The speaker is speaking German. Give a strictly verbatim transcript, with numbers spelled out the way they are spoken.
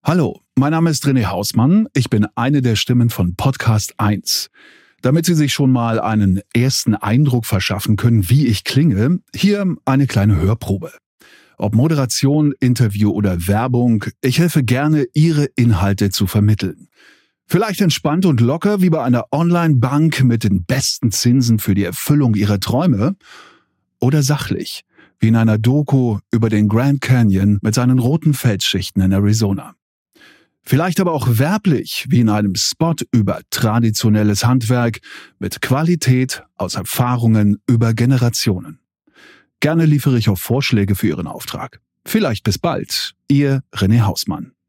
Hallo, mein Name ist René Hausmann. Ich bin eine der Stimmen von Podcast eins. Damit Sie sich schon mal einen ersten Eindruck verschaffen können, wie ich klinge, hier eine kleine Hörprobe. Ob Moderation, Interview oder Werbung, ich helfe gerne, Ihre Inhalte zu vermitteln. Vielleicht entspannt und locker wie bei einer Online-Bank mit den besten Zinsen für die Erfüllung Ihrer Träume oder sachlich, wie in einer Doku über den Grand Canyon mit seinen roten Felsschichten in Arizona. Vielleicht aber auch werblich, wie in einem Spot über traditionelles Handwerk mit Qualität aus Erfahrungen über Generationen. Gerne liefere ich auch Vorschläge für Ihren Auftrag. Vielleicht bis bald, Ihr René Hausmann.